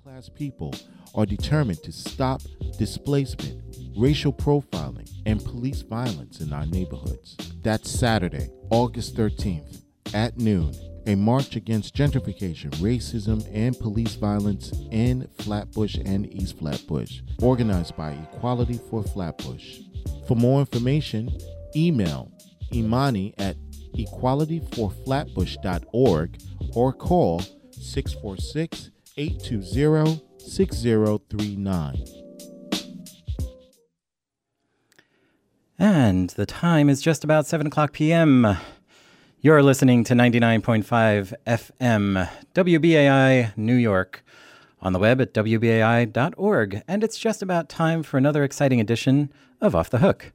class people are determined to stop displacement, racial profiling, and police violence in our neighborhoods. That's Saturday, August 13th at noon. A march against gentrification, racism, and police violence in Flatbush and East Flatbush, organized by Equality for Flatbush. For more information, email Imani at equalityforflatbush.org or call 646-820-6039. And the time is just about 7 o'clock p.m. You're listening to 99.5 FM, WBAI New York, on the web at wbai.org. And it's just about time for another exciting edition of Off the Hook.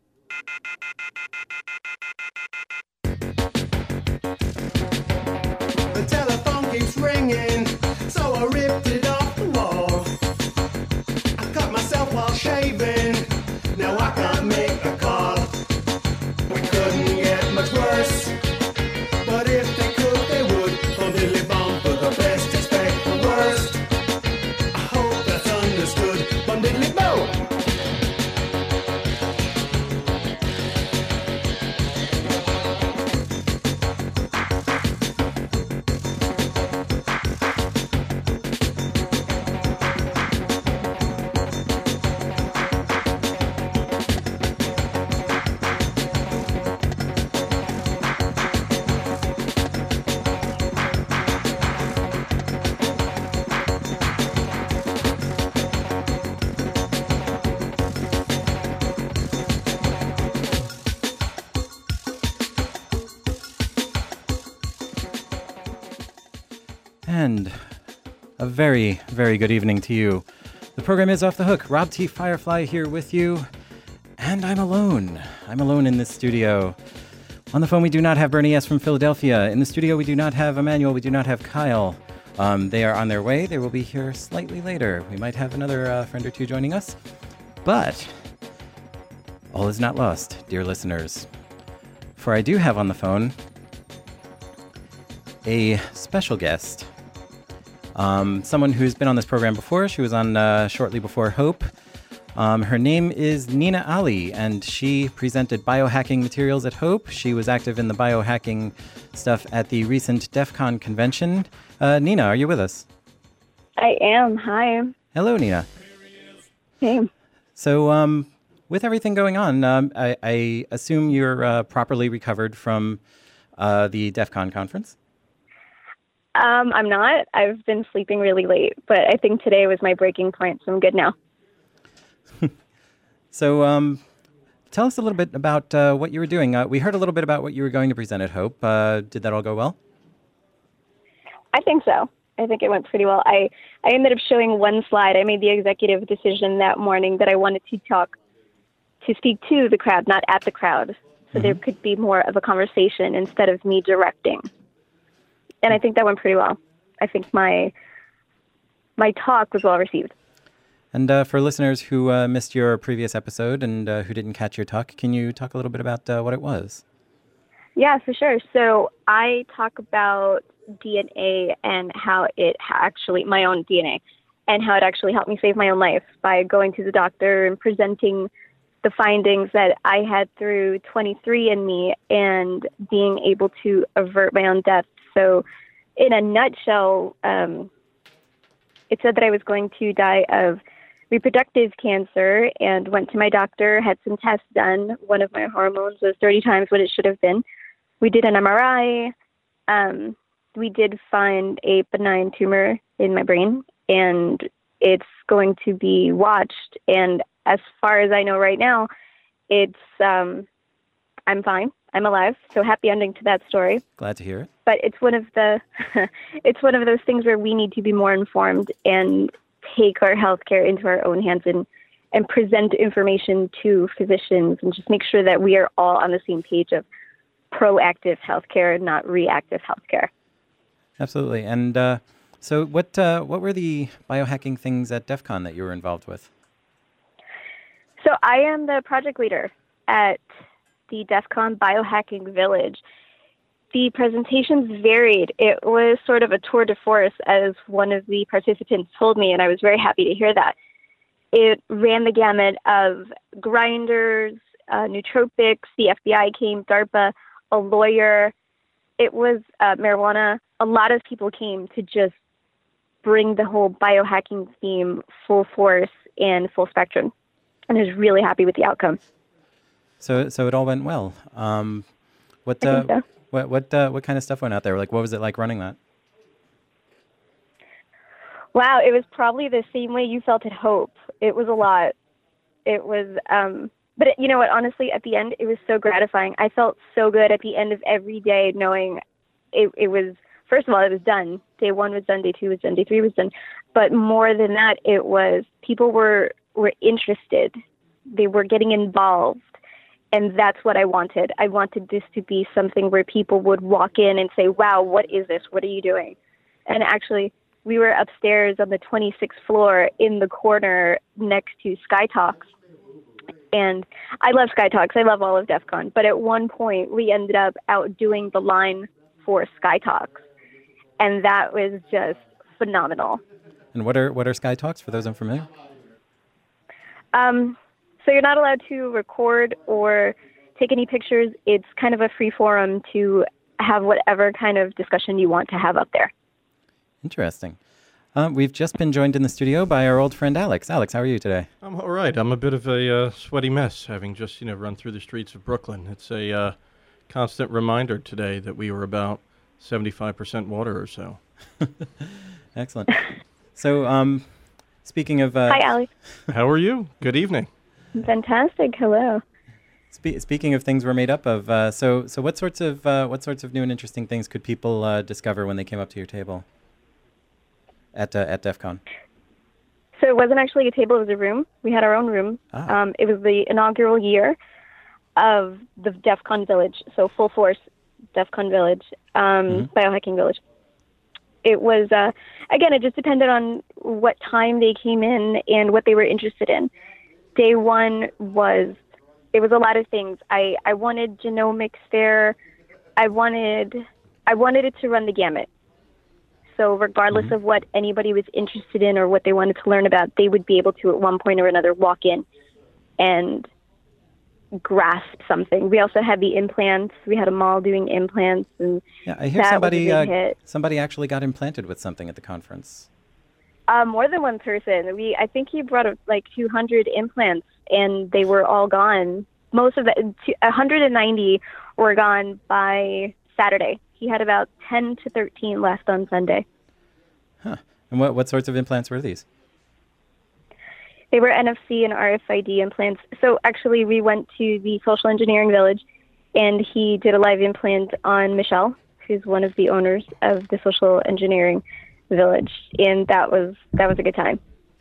The telephone keeps ringing, so I ripped it off the wall. I cut myself while shaving, now I can't make a call. We couldn't get much worse, but if they could, they would. Bum diddly bum, for the best, expect the worst. I hope that's understood. Bum diddly bum. And a very, very good evening to you. The program is Off the Hook. Rob T. Firefly here with you. And I'm alone. I'm alone in this studio. On the phone, we do not have Bernie S. from Philadelphia. In the studio, we do not have Emmanuel. We do not have Kyle. They are on their way. They will be here slightly later. We might have another friend or two joining us. But all is not lost, dear listeners. For I do have on the phone a special guest. Someone who's been on this program before. She was on shortly before Hope. Her name is Nina Ali, and she presented biohacking materials at Hope. She was active in the biohacking stuff at the recent DEF CON convention. Nina, are you with us? I am. Hi. Hello, Nina. Hey. So, with everything going on, I assume you're properly recovered from the DEF CON conference? I'm not. I've been sleeping really late, but I think today was my breaking point, so I'm good now. So, tell us a little bit about what you were doing. We heard a little bit about what you were going to present at Hope. Did that all go well? I think so. I think it went pretty well. I ended up showing one slide. I made the executive decision that morning that I wanted to speak to the crowd, not at the crowd. So there could be more of a conversation instead of me directing. And I think that went pretty well. I think my talk was well received. And for listeners who missed your previous episode and who didn't catch your talk, can you talk a little bit about what it was? Yeah, for sure. So I talk about DNA and how it my own DNA, and how it actually helped me save my own life by going to the doctor and presenting the findings that I had through 23andMe and being able to avert my own death. So in a nutshell, it said that I was going to die of reproductive cancer, and went to my doctor, had some tests done. One of my hormones was 30 times what it should have been. We did an MRI. We did find a benign tumor in my brain, and it's going to be watched. And as far as I know right now, it's I'm fine. I'm alive. So happy ending to that story. Glad to hear it. But it's one of those things where we need to be more informed and take our healthcare into our own hands and present information to physicians, and just make sure that we are all on the same page of proactive healthcare, not reactive healthcare. Absolutely. And so what were the biohacking things at DEF CON that you were involved with? So I am the project leader at the DEF CON Biohacking Village. The presentations varied. It was sort of a tour de force, as one of the participants told me, and I was very happy to hear that. It ran the gamut of grinders, nootropics, the FBI came, DARPA, a lawyer. It was marijuana. A lot of people came to just bring the whole biohacking theme full force and full spectrum. And I was really happy with the outcome. So it all went well. What I think so. what kind of stuff went out there? Like, what was it like running that? Wow, it was probably the same way you felt at Hope. It was a lot. It was, but you know what, honestly, at the end, it was so gratifying. I felt so good at the end of every day knowing it was, first of all, it was done. Day 1 was done, day 2 was done, day 3 was done. But more than that, it was, people were interested. They were getting involved. And that's what I wanted. I wanted this to be something where people would walk in and say, wow, what is this? What are you doing? And actually, we were upstairs on the 26th floor in the corner next to Sky Talks. And I love Sky Talks. I love all of DEF CON. But at one point, we ended up outdoing the line for Sky Talks. And that was just phenomenal. And what are Sky Talks, for those unfamiliar? So you're not allowed to record or take any pictures. It's kind of a free forum to have whatever kind of discussion you want to have up there. Interesting. We've just been joined in the studio by our old friend Alex. Alex, how are you today? I'm all right. I'm a bit of a sweaty mess, having just run through the streets of Brooklyn. It's a constant reminder today that we were about 75% water or so. Excellent. So, speaking of... Hi, Alex. How are you? Good evening. Fantastic. Hello. Speaking of things we're made up of, so what sorts of new and interesting things could people discover when they came up to your table at DEF CON? So it wasn't actually a table; it was a room. We had our own room. Ah. It was the inaugural year of the DEF CON Village, so full force DEF CON Village, biohacking village. It was again, it just depended on what time they came in and what they were interested in. Day 1 was a lot of things. I wanted genomics there. I wanted it to run the gamut. So regardless of what anybody was interested in or what they wanted to learn about, they would be able to at one point or another walk in and grasp something. We also had the implants. We had a mall doing implants, and yeah, I hear somebody actually got implanted with something at the conference. More than one person. I think he brought like 200 implants, and they were all gone. Most of the 190 were gone by Saturday. He had about 10 to 13 left on Sunday. Huh. And what sorts of implants were these? They were NFC and RFID implants. So actually, we went to the Social Engineering Village, and he did a live implant on Michelle, who's one of the owners of the Social Engineering Village, and that was a good time.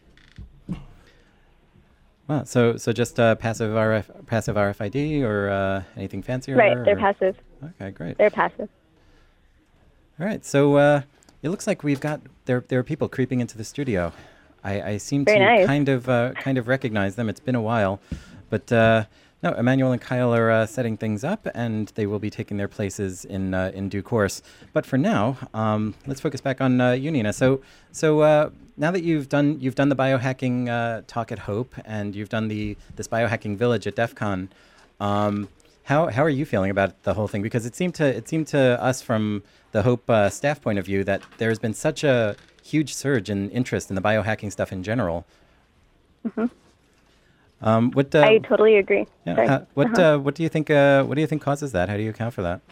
Wow. So just passive RFID or anything fancier? Right. They're passive. Okay. Great. They're passive. All right. So it looks like we've got there are people creeping into the studio. I seem Very to nice. kind of recognize them. It's been a while, but no, Emmanuel and Kyle are setting things up, and they will be taking their places in due course. But for now, let's focus back on you, Nina. So now that you've done the biohacking talk at Hope, and you've done this biohacking village at DEF CON, how are you feeling about the whole thing? Because it seemed to us from the Hope staff point of view that there's been such a huge surge in interest in the biohacking stuff in general. Mm-hmm. What I totally agree. Yeah, Sorry. what do you think? What do you think causes that? How do you account for that?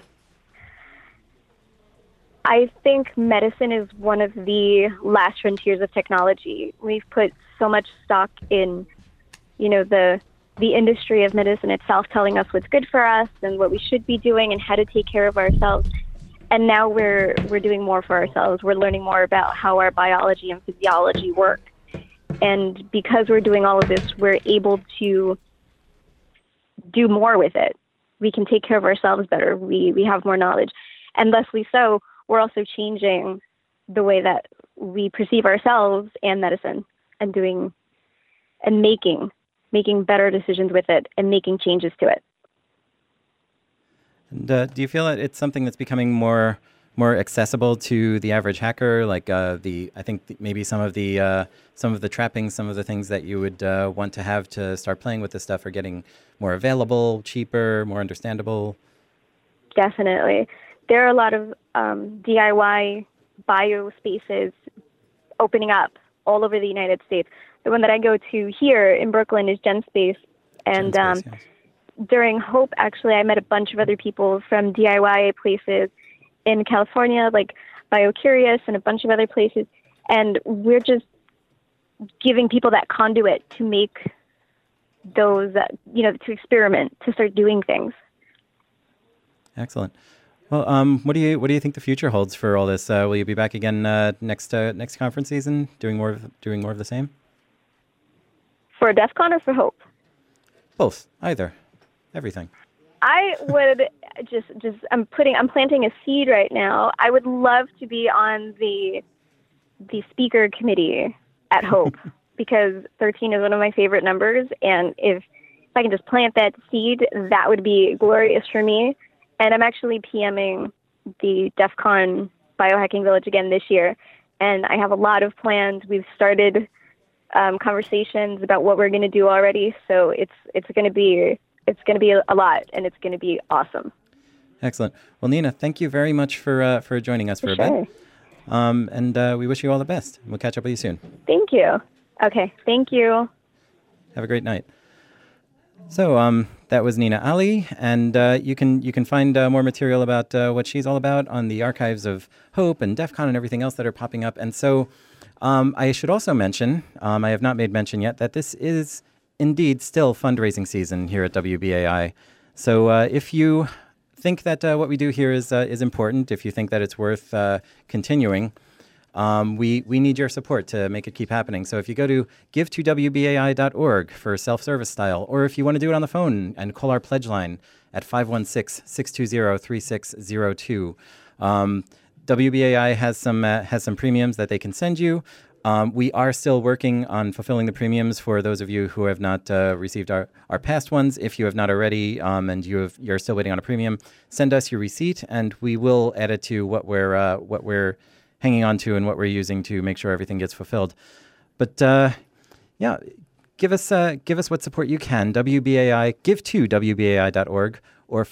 I think medicine is one of the last frontiers of technology. We've put so much stock in, the industry of medicine itself telling us what's good for us and what we should be doing and how to take care of ourselves. And now we're doing more for ourselves. We're learning more about how our biology and physiology work. And because we're doing all of this, we're able to do more with it. We can take care of ourselves better. We have more knowledge. And thusly so, we're also changing the way that we perceive ourselves and medicine and making better decisions with it and making changes to it. And, do you feel that it's something that's becoming more accessible to the average hacker? Like maybe some of the trappings, some of the things that you would want to have to start playing with this stuff are getting more available, cheaper, more understandable. Definitely. There are a lot of DIY bio spaces opening up all over the United States. The one that I go to here in Brooklyn is GenSpace. And Yes. during Hope, actually, I met a bunch of other people from DIY places in California, like BioCurious and a bunch of other places. And we're just giving people that conduit to make those, to experiment, to start doing things. Excellent. Well, what do you think the future holds for all this? Will you be back again next conference season, doing more of the same? For DEF CON or for Hope? Both, either, everything. I would I'm planting a seed right now. I would love to be on the speaker committee at Hope because 13 is one of my favorite numbers, and if I can just plant that seed, that would be glorious for me. And I'm actually PMing the DEF CON Biohacking Village again this year, and I have a lot of plans. We've started conversations about what we're going to do already, so it's going to be a lot, and it's going to be awesome. Excellent. Well, Nina, thank you very much for joining us for a bit. And we wish you all the best. We'll catch up with you soon. Thank you. Okay, thank you. Have a great night. So that was Nina Ali, and you can find more material about what she's all about on the archives of Hope and DEF CON and everything else that are popping up. And so I should also mention, I have not made mention yet, that this is indeed still fundraising season here at WBAI. So if you think that what we do here is important, if you think that it's worth continuing, we need your support to make it keep happening. So if you go to give2wbai.org for self-service style, or if you want to do it on the phone and call our pledge line at 516-620-3602. WBAI has some premiums that they can send you. We are still working on fulfilling the premiums for those of you who have not received our past ones. If you have not already, and you're still waiting on a premium, send us your receipt, and we will add it to what we're hanging on to and what we're using to make sure everything gets fulfilled. But yeah, give us what support you can. WBAI, give to WBAI.org or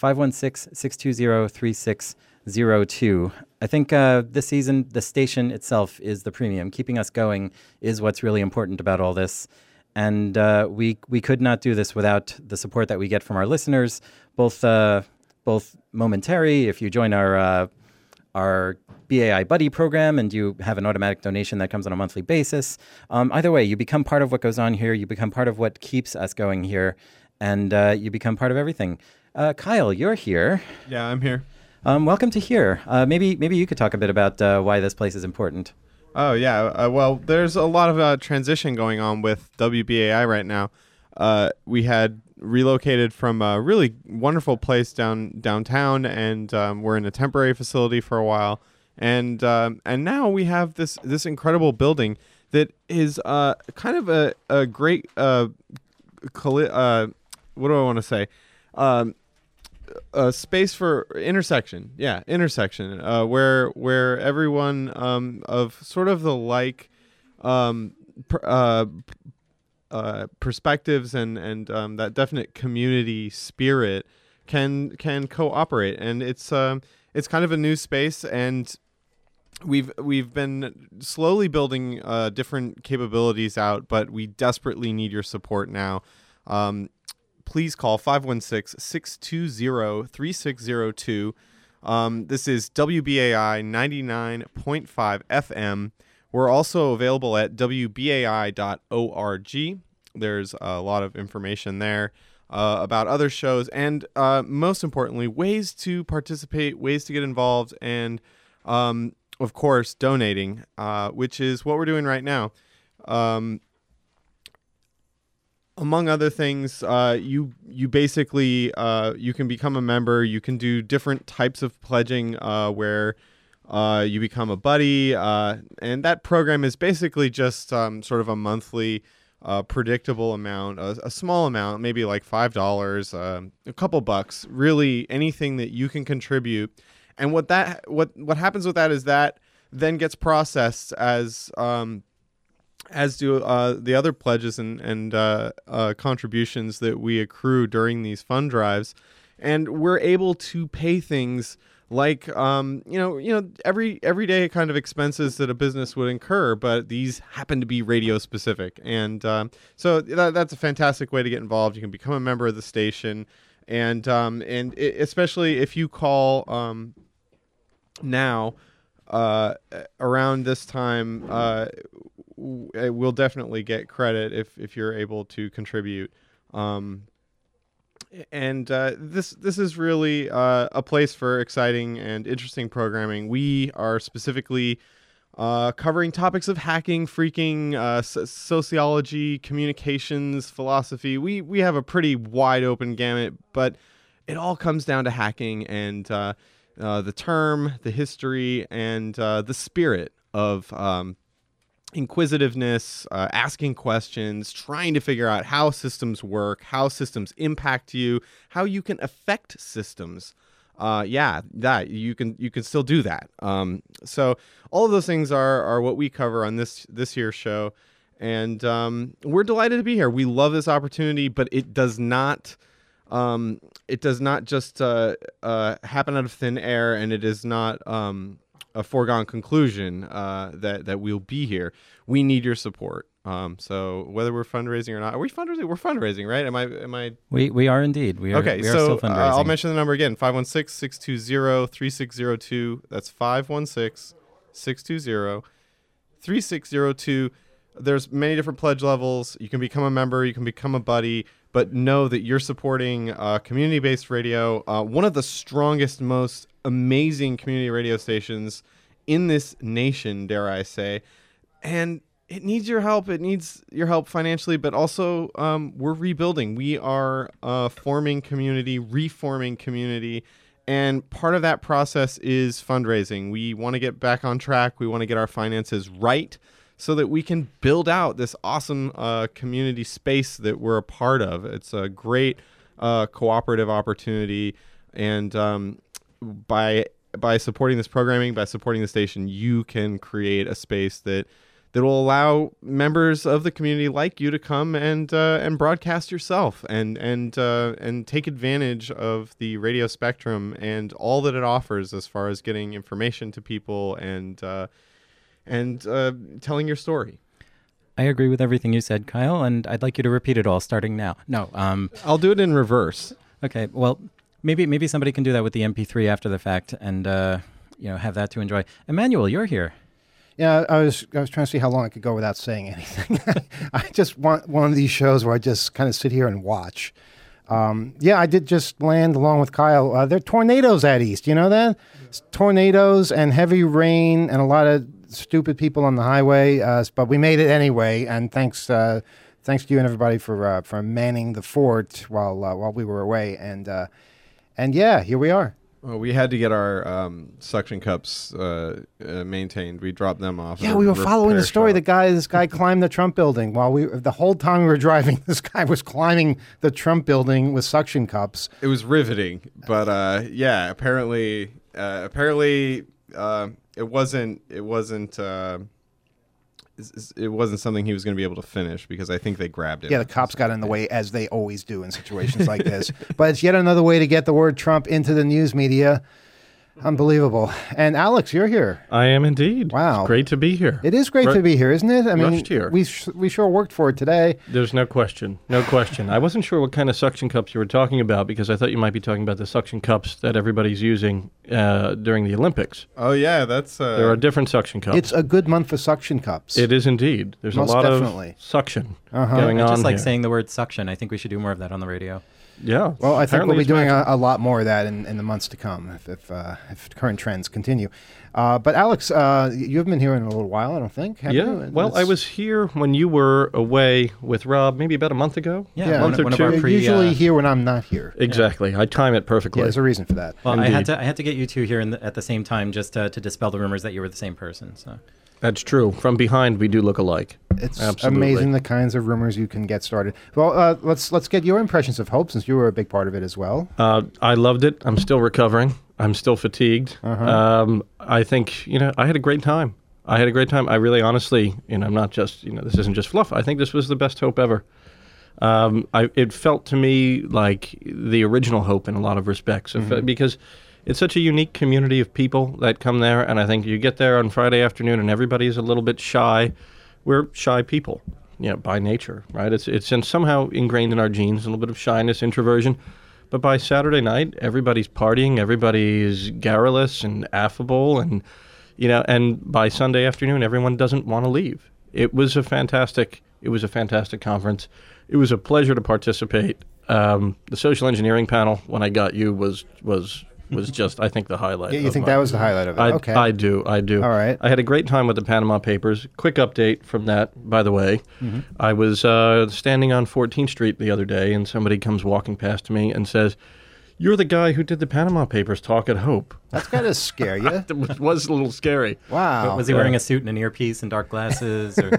516-620-3602. I think this season, the station itself is the premium. Keeping us going is what's really important about all this. And we could not do this without the support that we get from our listeners, both momentary. If you join our BAI Buddy program and you have an automatic donation that comes on a monthly basis. Either way, you become part of what goes on here. You become part of what keeps us going here. And you become part of everything. Kyle, you're here. Yeah, I'm here. Welcome to here. Maybe you could talk a bit about why this place is important. Oh, yeah. Well, there's a lot of transition going on with WBAI right now. We had relocated from a really wonderful place downtown, and we're in a temporary facility for a while. And now we have this incredible building that is kind of a great what do I want to say? A space for intersection. Yeah, intersection. Where everyone of sort of the like perspectives and that definite community spirit can cooperate, and it's kind of a new space, and we've been slowly building different capabilities out, but we desperately need your support now. Please call 516-620-3602. This is WBAI 99.5 FM. We're also available at wbai.org. There's a lot of information there about other shows, and most importantly, ways to participate, ways to get involved, and of course, donating, which is what we're doing right now. Among other things, you basically you can become a member. You can do different types of pledging where you become a buddy, and that program is basically just sort of a monthly predictable amount, a small amount, maybe like $5, a couple bucks, really anything that you can contribute. And what happens with that is that then gets processed as do the other pledges and contributions that we accrue during these fund drives, and we're able to pay things like everyday kind of expenses that a business would incur, but these happen to be radio specific, and so that's a fantastic way to get involved. You can become a member of the station, and especially if you call now around this time, we'll definitely get credit if you're able to contribute. This is really a place for exciting and interesting programming. We are specifically covering topics of hacking, phreaking, sociology, communications, philosophy. We have a pretty wide open gamut, but it all comes down to hacking and the term, the history, and the spirit of inquisitiveness, asking questions, trying to figure out how systems work, how systems impact you, how you can affect systems. That you can still do that. So all of those things are what we cover on this year's show, and we're delighted to be here. We love this opportunity, but it does not just happen out of thin air, and it is not a foregone conclusion that we'll be here. We need your support. So whether we're fundraising or not, are we fundraising? We're fundraising, right? Am I? We are indeed. We are. Okay, we are so still fundraising. I'll mention the number again: 516-620-3602. That's 516-620-3602. There's many different pledge levels. You can become a member. You can become a buddy. But know that you're supporting community-based radio, one of the strongest, most amazing community radio stations in this nation, dare I say. And it needs your help. It needs your help financially, but also we're rebuilding. We are forming community, reforming community, and part of that process is fundraising. We want to get back on track. We want to get our finances right, so that we can build out this awesome community space that we're a part of. It's a great cooperative opportunity, and by supporting this programming, by supporting the station, you can create a space that will allow members of the community like you to come and broadcast yourself and take advantage of the radio spectrum and all that it offers as far as getting information to people and telling your story. I agree with everything you said, Kyle, and I'd like you to repeat it all starting now. No, I'll do it in reverse. Okay, well, maybe somebody can do that with the MP3 after the fact, and have that to enjoy. Emmanuel, you're here. Yeah, I was trying to see how long I could go without saying anything. I just want one of these shows where I just kind of sit here and watch. I did just land along with Kyle. There are tornadoes out east. You know that? Tornadoes and heavy rain and a lot of stupid people on the highway. But we made it anyway. And thanks to you and everybody for manning the fort while we were away. And here we are. Well, we had to get our suction cups maintained. We dropped them off. Yeah, we were following the story. This guy climbed the Trump building the whole time we were driving. This guy was climbing the Trump building with suction cups. It was riveting, but apparently, it wasn't something he was going to be able to finish because I think they grabbed him. Yeah, the cops got in the way, as they always do in situations like this. But it's yet another way to get the word Trump into the news media. Unbelievable. And Alex, you're here. I am indeed. Wow. It's great to be here. It is great to be here, isn't it? I mean, Rushed here. we sure worked for it today. There's no question. No question. I wasn't sure what kind of suction cups you were talking about because I thought you might be talking about the suction cups that everybody's using during the Olympics. Oh, yeah. There are different suction cups. It's a good month for suction cups. It is indeed. There's Most a lot definitely. of suction going on Just like here. saying the word suction. I think we should do more of that on the radio. Yeah. Well, I think apparently we'll be it's doing magic. a lot more of that in the months to come if current trends continue. But Alex, you haven't been here in a little while, I don't think. Have you? Well, I was here when you were away with Rob, maybe about a month ago. Yeah, a month or one of two. our You're usually here when I'm not here. Exactly. I time it perfectly. Yeah, there's a reason for that. Well, Indeed. I had to get you two here at the same time just to dispel the rumors that you were the same person. So That's true. From behind, we do look alike. It's Absolutely. amazing the kinds of rumors you can get started. Well, let's get your impressions of Hope, since you were a big part of it as well. I loved it. I'm still recovering. I'm still fatigued. I think, I had a great time. I really, honestly, I'm not just, this isn't just fluff. I think this was the best Hope ever. It felt to me like the original Hope in a lot of respects, because it's such a unique community of people that come there, and I think you get there on Friday afternoon and everybody's a little bit shy. We're shy people, by nature, right? It's somehow ingrained in our genes, a little bit of shyness, introversion. But by Saturday night, everybody's partying, everybody's garrulous and affable, and and by Sunday afternoon, everyone doesn't want to leave. It was a fantastic conference. It was a pleasure to participate. The social engineering panel, when I got you, was just, I think, the highlight. Yeah, you think that was the highlight of it? Okay. I do. All right. I had a great time with the Panama Papers. Quick update from that, by the way. I was standing on 14th Street the other day, and somebody comes walking past me and says, "You're the guy who did the Panama Papers talk at Hope." That's got to scare you. It was a little scary. Wow. Was he wearing a suit and an earpiece and dark glasses? Or?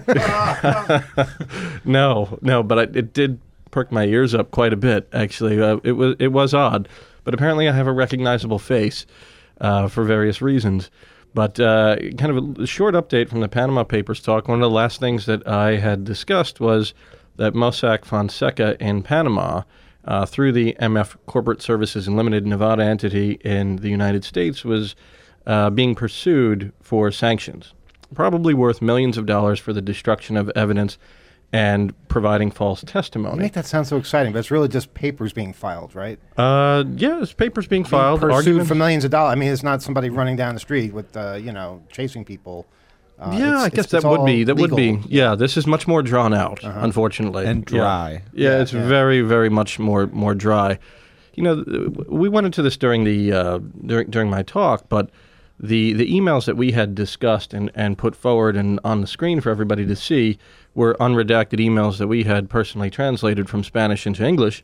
No, but it did perk my ears up quite a bit, actually. It was odd. But apparently I have a recognizable face for various reasons. But kind of a short update from the Panama Papers talk. One of the last things that I had discussed was that Mossack Fonseca in Panama, through the MF Corporate Services and Limited Nevada entity in the United States, was being pursued for sanctions, probably worth millions of dollars for the destruction of evidence and providing false testimony. You make that sound so exciting, but it's really just papers being filed, right? It's papers being filed. Pursued for millions of dollars. I mean, it's not somebody running down the street with, chasing people. I guess that would be. Yeah, this is much more drawn out, unfortunately. And dry. Yeah, it's very, very much more dry. We went into this during during my talk, but the emails that we had discussed and put forward and on the screen for everybody to see were unredacted emails that we had personally translated from Spanish into English.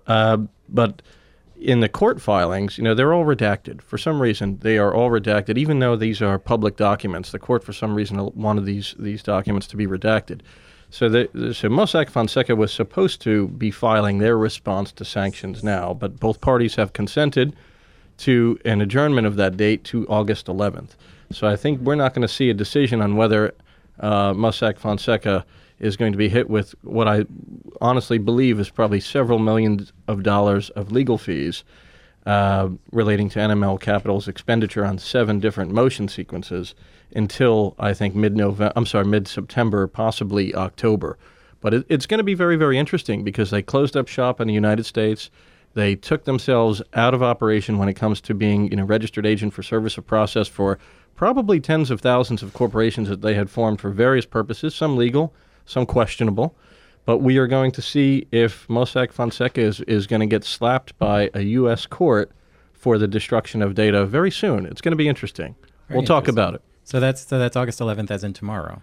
But in the court filings, they're all redacted. For some reason, they are all redacted, even though these are public documents. The court, for some reason, wanted these documents to be redacted. So Mossack Fonseca was supposed to be filing their response to sanctions now, but both parties have consented to an adjournment of that date to August 11th. So I think we're not going to see a decision on whether Mossack Fonseca is going to be hit with what I honestly believe is probably several millions of dollars of legal fees relating to NML Capital's expenditure on 7 different motion sequences until, I think, mid-September, possibly October. But it's going to be very, very interesting because they closed up shop in the United States. They took themselves out of operation when it comes to being, registered agent for service of process for probably tens of thousands of corporations that they had formed for various purposes, some legal, some questionable. But we are going to see if Mossack Fonseca is going to get slapped by a U.S. court for the destruction of data very soon. It's going to be interesting. We'll talk about it. So that's August 11th, as in tomorrow.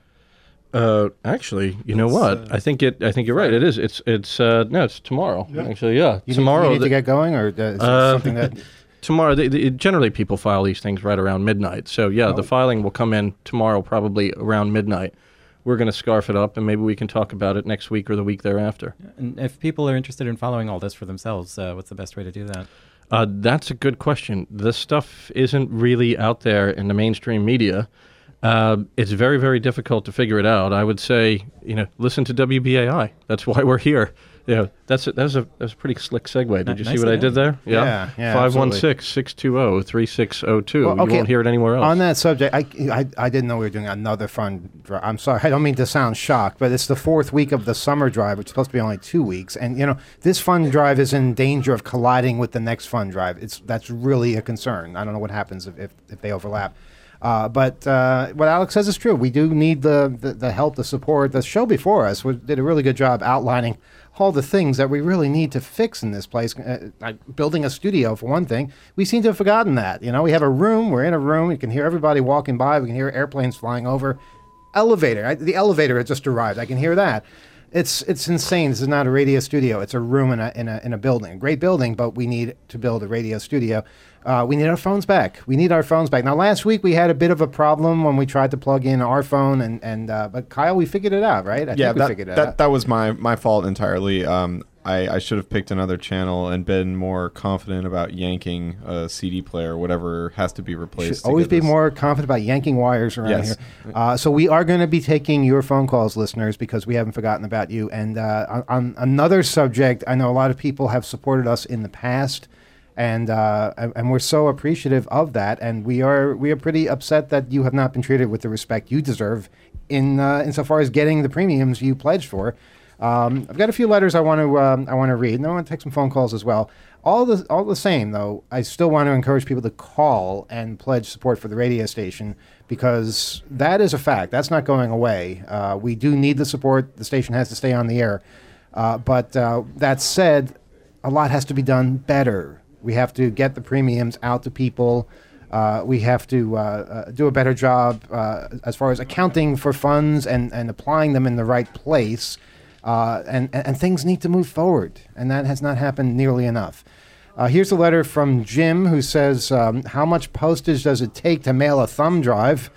Actually, you know what? I think you're right. It is. It's tomorrow. Yeah. Actually, yeah. Tomorrow. You need to get going, or is it something that tomorrow? Generally, people file these things right around midnight. So yeah, the filing will come in tomorrow, probably around midnight. We're going to scarf it up, and maybe we can talk about it next week or the week thereafter. And if people are interested in following all this for themselves, what's the best way to do that? That's a good question. This stuff isn't really out there in the mainstream media. It's very, very difficult to figure it out. I would say, listen to WBAI. That's why we're here. That's a pretty slick segue. Did you see what I did there? Yeah. 516-620-3602. You won't hear it anywhere else. On that subject, I didn't know we were doing another fund drive. I'm sorry. I don't mean to sound shocked, but it's the 4th week of the summer drive, which is supposed to be only 2 weeks. And, this fund drive is in danger of colliding with the next fund drive. That's really a concern. I don't know what happens if they overlap. But what Alex says is true. We do need the help, the support. The show before us did a really good job outlining all the things that we really need to fix in this place. Building a studio, for one thing. We seem to have forgotten that. We have a room. We're in a room. You can hear everybody walking by. We can hear airplanes flying over. Elevator. The elevator had just arrived. I can hear that. It's insane. This is not a radio studio. It's a room in a building, a great building, but we need to build a radio studio. We need our phones back. Now, last week we had a bit of a problem when we tried to plug in our phone, but Kyle, we figured it out, right? I think we figured it out. That was my fault entirely. I should have picked another channel and been more confident about yanking a CD player, whatever has to be replaced. Should always be more confident about yanking wires around here. So we are going to be taking your phone calls, listeners, because we haven't forgotten about you. And on another subject, I know a lot of people have supported us in the past, and we're so appreciative of that. And we are pretty upset that you have not been treated with the respect you deserve insofar as getting the premiums you pledged for. I've got a few letters I want to read, and I want to take some phone calls as well. All the same, though, I still want to encourage people to call and pledge support for the radio station, because that is a fact. That's not going away. We do need the support. The station has to stay on the air. But that said, a lot has to be done better. We have to get the premiums out to people. We have to do a better job as far as accounting for funds and applying them in the right place. And things need to move forward, and that has not happened nearly enough. Here's a letter from Jim, who says, how much postage does it take to mail a thumb drive?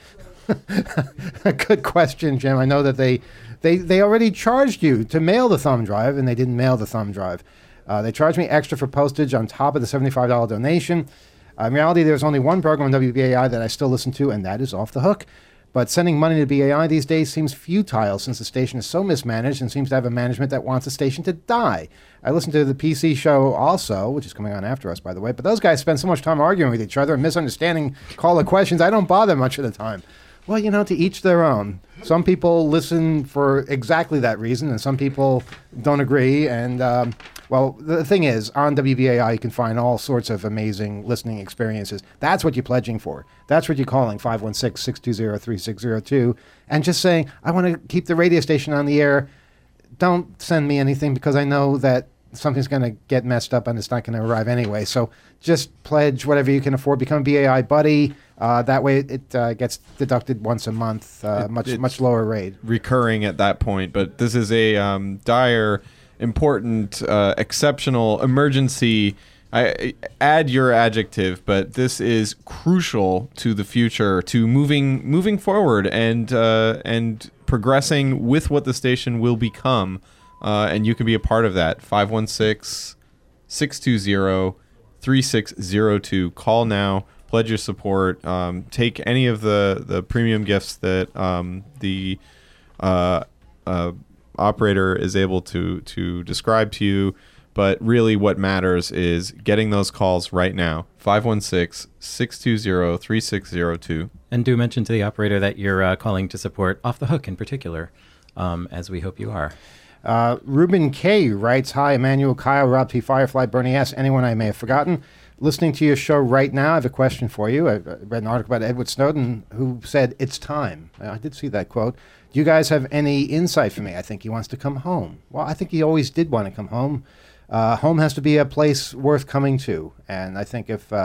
Good question, Jim. I know that they already charged you to mail the thumb drive, and they didn't mail the thumb drive. They charged me extra for postage on top of the $75 donation. In reality, there's only one program on WBAI that I still listen to, and that is Off the Hook. But sending money to BAI these days seems futile, since the station is so mismanaged and seems to have a management that wants the station to die. I listen to the PC show also, which is coming on after us, by the way, but those guys spend so much time arguing with each other and misunderstanding caller questions, I don't bother much of the time. Well, to each their own. Some people listen for exactly that reason, and some people don't agree. And, the thing is, on WBAI, you can find all sorts of amazing listening experiences. That's what you're pledging for. That's what you're calling 516-620-3602, and just saying, I want to keep the radio station on the air. Don't send me anything, because I know that something's going to get messed up and it's not going to arrive anyway. So just pledge whatever you can afford. Become a BAI buddy. That way it gets deducted once a month, much lower rate. Recurring at that point. But this is a dire, important, exceptional emergency. I add your adjective, but this is crucial to the future, to moving forward and progressing with what the station will become. And you can be a part of that. 516-620-3602. Call now. Pledge your support. Take any of the premium gifts that the operator is able to describe to you. But really what matters is getting those calls right now. 516-620-3602. And do mention to the operator that you're calling to support Off the Hook in particular, as we hope you are. Ruben K. writes, hi, Emmanuel, Kyle, Rob T. Firefly, Bernie S., anyone I may have forgotten. Listening to your show right now, I have a question for you. I read an article about Edward Snowden who said, it's time. I did see that quote. Do you guys have any insight for me? I think he wants to come home. Well, I think he always did want to come home. Home has to be a place worth coming to. And I think if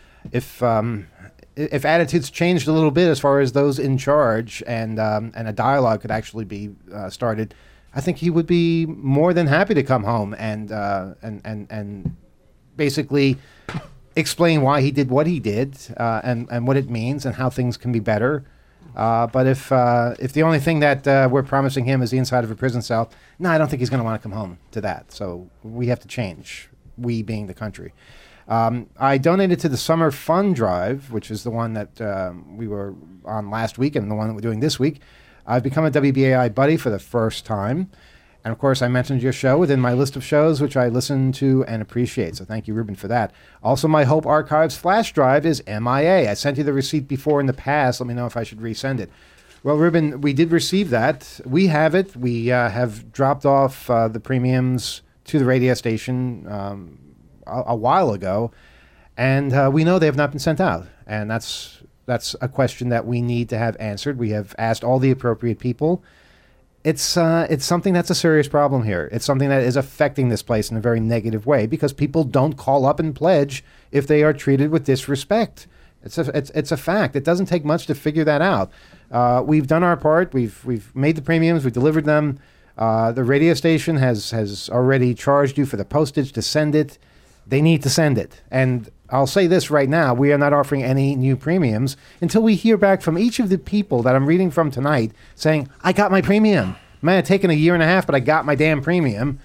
attitudes changed a little bit as far as those in charge and a dialogue could actually be started, I think he would be more than happy to come home and basically explain why he did what he did and what it means and how things can be better. But if the only thing that we're promising him is the inside of a prison cell, no, I don't think he's going to want to come home to that. So we have to change, we being the country. I donated to the Summer Fun Drive, which is the one that we were on last week and the one that we're doing this week. I've become a WBAI buddy for the first time. And, of course, I mentioned your show within my list of shows, which I listen to and appreciate. So thank you, Ruben, for that. Also, my Hope Archives flash drive is MIA. I sent you the receipt before in the past. Let me know if I should resend it. Well, Ruben, we did receive that. We have it. We have dropped off the premiums to the radio station a while ago. And we know they have not been sent out. And that's a question that we need to have answered. We have asked all the appropriate people. It's something that's a serious problem here. It's something that is affecting this place in a very negative way because people don't call up and pledge if they are treated with disrespect. It's a fact. It doesn't take much to figure that out. We've done our part. We've made the premiums. We've delivered them. The radio station has already charged you for the postage to send it. They need to send it. And I'll say this right now, we are not offering any new premiums until we hear back from each of the people that I'm reading from tonight saying, I got my premium. Might have taken a year and a half, but I got my damn premium.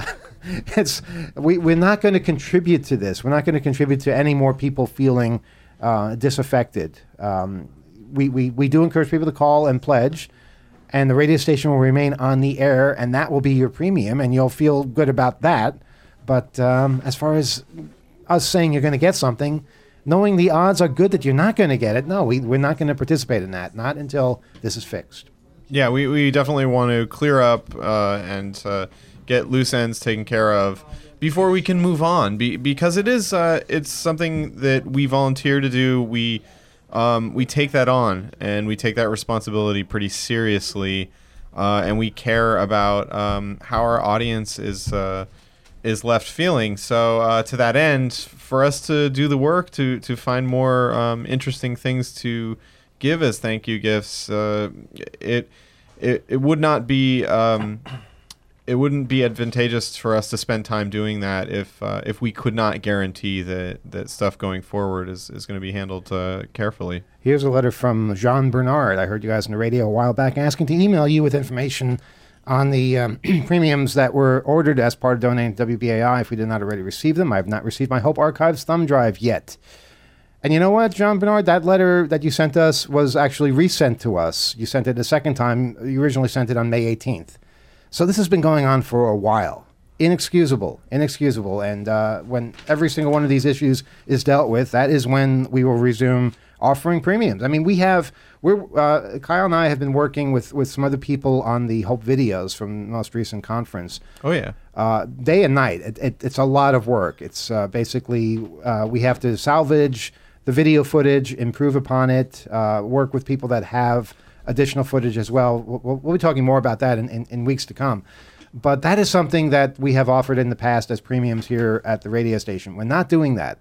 We're not going to contribute to this. We're not going to contribute to any more people feeling disaffected. We do encourage people to call and pledge, and the radio station will remain on the air, and that will be your premium, and you'll feel good about that. But as far as us saying you're going to get something, knowing the odds are good that you're not going to get it, no, we're not going to participate in that, not until this is fixed. Yeah, we definitely want to clear up and get loose ends taken care of before we can move on, because it is it's something that we volunteer to do. We take that on, and we take that responsibility pretty seriously, and we care about how our audience is left feeling. So to that end, for us to do the work to find more interesting things to give as thank you gifts, it would not be it wouldn't be advantageous for us to spend time doing that if we could not guarantee that stuff going forward is going to be handled carefully. Here's a letter from Jean Bernard. I heard you guys on the radio a while back asking to email you with information on the premiums that were ordered as part of donating to WBAI if we did not already receive them. I have not received my Hope Archives thumb drive yet. And you know what, John Bernard? That letter that you sent us was actually resent to us. You sent it a second time. You originally sent it on May 18th. So this has been going on for a while. Inexcusable. And when every single one of these issues is dealt with, that is when we will resume offering premiums. I mean, Kyle and I have been working with some other people on the Hope videos from the most recent conference. Oh, yeah. Day and night. It's a lot of work. It's basically we have to salvage the video footage, improve upon it, work with people that have additional footage as well. We'll be talking more about that in weeks to come. But that is something that we have offered in the past as premiums here at the radio station. We're not doing that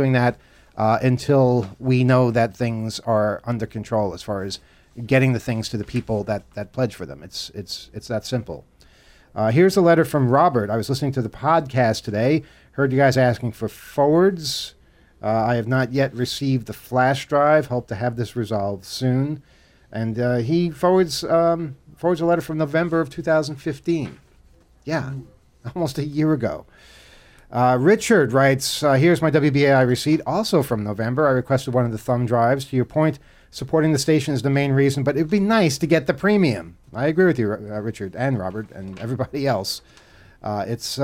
until we know that things are under control as far as getting the things to the people that pledge for them. It's that simple. Here's a letter from Robert. I was listening to the podcast today. Heard you guys asking for forwards. I have not yet received the flash drive. Hope to have this resolved soon. And he forwards a letter from November of 2015. Yeah, almost a year ago. Richard writes, here's my WBAI receipt, also from November. I requested one of the thumb drives. To your point, supporting the station is the main reason, but it would be nice to get the premium. I agree with you, Richard and Robert and everybody else. It's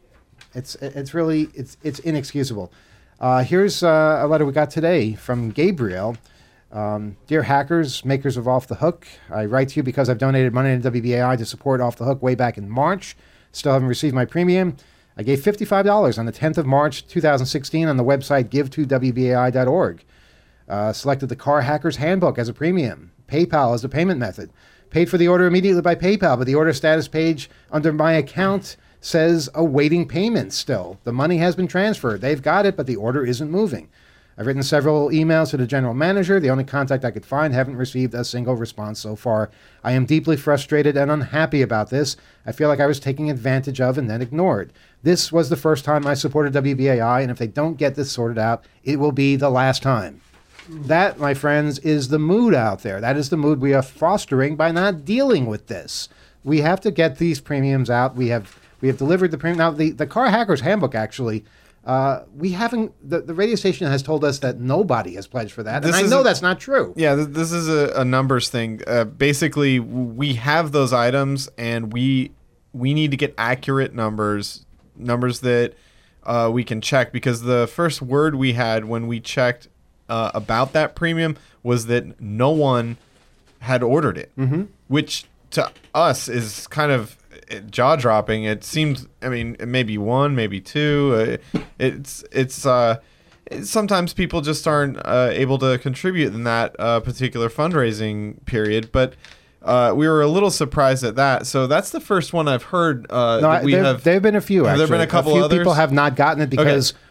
inexcusable. Here's a letter we got today from Gabriel. Dear hackers, makers of Off the Hook, I write to you because I've donated money to WBAI to support Off the Hook way back in March. Still haven't received my premium. I gave $55 on the 10th of March, 2016 on the website give2wbai.org. Selected the Car Hackers Handbook as a premium. PayPal as a payment method. Paid for the order immediately by PayPal, but the order status page under my account says awaiting payment still. The money has been transferred. They've got it, but the order isn't moving. I've written several emails to the general manager, the only contact I could find. Haven't received a single response so far. I am deeply frustrated and unhappy about this. I feel like I was taken advantage of and then ignored. This was the first time I supported WBAI, and if they don't get this sorted out, it will be the last time. That, my friends, is the mood out there. That is the mood we are fostering by not dealing with this. We have to get these premiums out. We have delivered the premium. Now, the Car Hackers Handbook, actually, we haven't. The radio station has told us that nobody has pledged for that, and I know that's not true. Yeah, this is a numbers thing. Basically, we have those items, and we need to get accurate numbers that we can check, because the first word we had when we checked about that premium was that no one had ordered it, which to us is kind of jaw-dropping. It seemed, I mean, maybe one, maybe two. It's sometimes people just aren't able to contribute in that particular fundraising period, but we were a little surprised at that. So that's the first one I've heard. There have been a few. Have there been a couple others? People have not gotten it because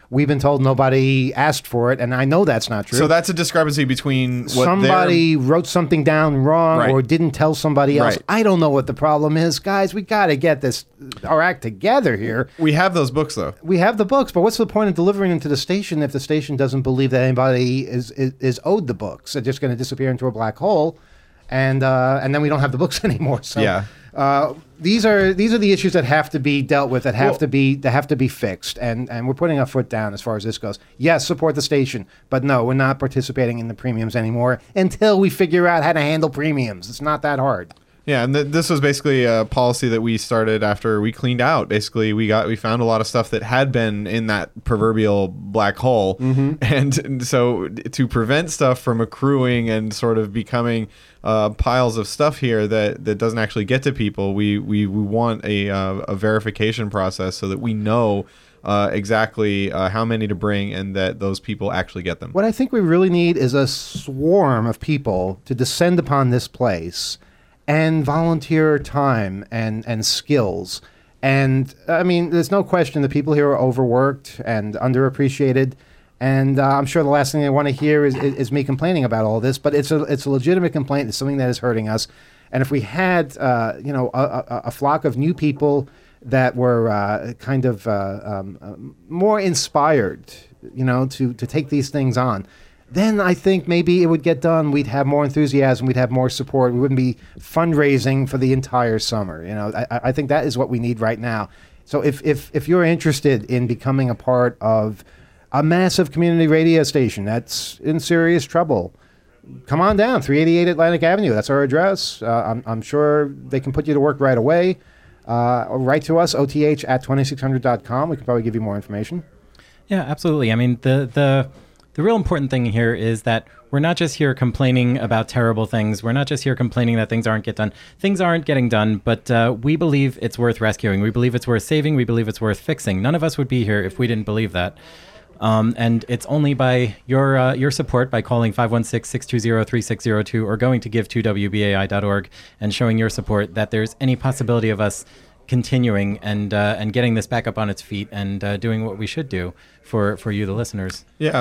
We've been told nobody asked for it, and I know that's not true. So that's a discrepancy between what somebody wrote something down wrong Right. or didn't tell somebody else. Right. I don't know what the problem is. Guys, we got to get our act together here. we have those books though. We have the books, but what's the point of delivering them to the station if the station doesn't believe that anybody is owed the books? They're just going to disappear into a black hole, and then we don't have the books anymore. So Yeah. these are the issues that have to be dealt with, that have to be fixed, and we're putting our foot down as far as this goes. Yes, support the station, but no, we're not participating in the premiums anymore until we figure out how to handle premiums. It's not that hard. Yeah, and this was basically a policy that we started after we cleaned out. Basically, we found a lot of stuff that had been in that proverbial black hole, and so to prevent stuff from accruing and sort of becoming piles of stuff here that doesn't actually get to people, we want a verification process so that we know exactly how many to bring and that those people actually get them. What I think we really need is a swarm of people to descend upon this place and volunteer time and skills. And I mean, there's no question the people here are overworked and underappreciated. And I'm sure the last thing they want to hear is me complaining about all this. But it's a legitimate complaint. It's something that is hurting us. And if we had a flock of new people that were kind of more inspired, to take these things on, then I think maybe it would get done. We'd have more enthusiasm. We'd have more support. We wouldn't be fundraising for the entire summer. I think that is what we need right now. So if you're interested in becoming a part of a massive community radio station that's in serious trouble, come on down, 388 Atlantic Avenue. That's our address. I'm sure they can put you to work right away. Or write to us, oth@2600.com. We can probably give you more information. Yeah, absolutely. I mean, the real important thing here is that we're not just here complaining about terrible things. We're not just here complaining that things aren't getting done. Things aren't getting done, but we believe it's worth rescuing. We believe it's worth saving. We believe it's worth fixing. None of us would be here if we didn't believe that. And it's only by your support, by calling 516-620-3602 or going to give2wbai.org and showing your support, that there's any possibility of us continuing and getting this back up on its feet and doing what we should do for you, the listeners. Yeah.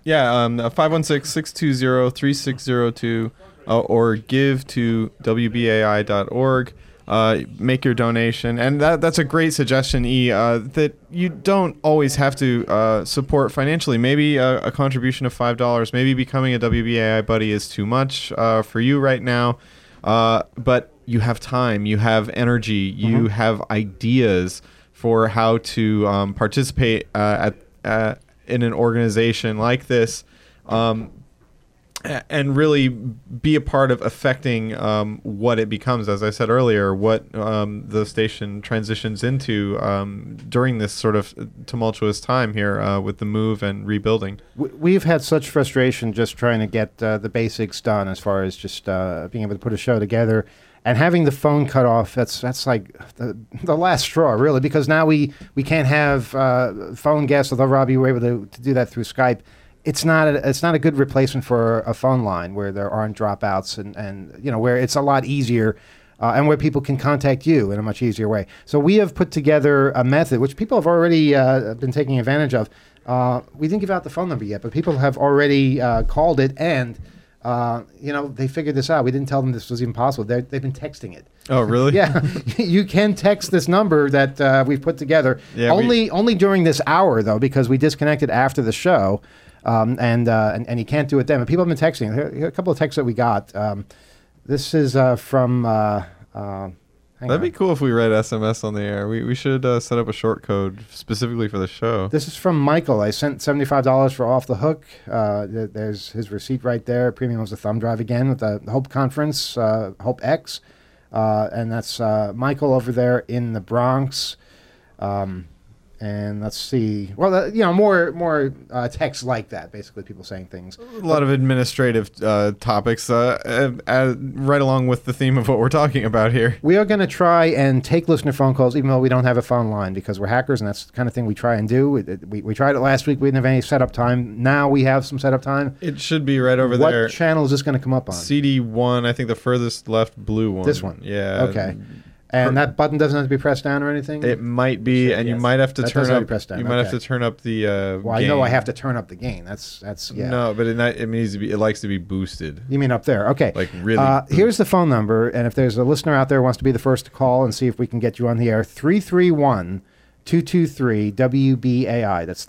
516-620-3602 or give to wbai.org. Make your donation. And that's a great suggestion, E, that you don't always have to support financially. Maybe a contribution of $5, maybe becoming a WBAI buddy is too much for you right now. But you have time, you have energy, you have ideas for how to participate in an organization like this, and really be a part of affecting what it becomes. As I said earlier, what the station transitions into during this sort of tumultuous time here with the move and rebuilding. We've had such frustration just trying to get the basics done, as far as just being able to put a show together. And having the phone cut off, that's like the last straw, really, because now we can't have phone guests, although, Robbie, you were able to do that through Skype. It's not a good replacement for a phone line where there aren't dropouts and where it's a lot easier and where people can contact you in a much easier way. So we have put together a method, which people have already been taking advantage of. We didn't give out the phone number yet, but people have already called it and they figured this out. We didn't tell them this was even possible. They've been texting it. Oh, really? Yeah, you can text this number that we've put together. Yeah, only during this hour, though, because we disconnected after the show, and you can't do it then. But people have been texting. Here are a couple of texts that we got. This is from. That'd be cool if we read SMS on the air. We should set up a short code specifically for the show. This is from Michael. I sent $75 for Off the Hook. There's his receipt right there. Premium was a thumb drive again with the Hope Conference, Hope X. And that's Michael over there in the Bronx. And let's see. Well, more text like that. Basically, people saying things. A lot of administrative topics, right along with the theme of what we're talking about here. We are going to try and take listener phone calls, even though we don't have a phone line, because we're hackers, and that's the kind of thing we try and do. We tried it last week. We didn't have any setup time. Now we have some setup time. It should be right over there. What channel is this going to come up on? CD1, I think the furthest left blue one. This one? Yeah. Okay. And that button doesn't have to be pressed down or anything? It might be, and you Yes. might have to That turn does have to up. be pressed down, You might have okay. to turn up the. Well, I know I gain. have to turn up the gain. That's yeah. No, but it needs to be. It likes to be boosted. You mean up there? Okay. Like really Here's the phone number, and if there's a listener out there who wants to be the first to call and see if we can get you on the air, 331-223-WBAI. That's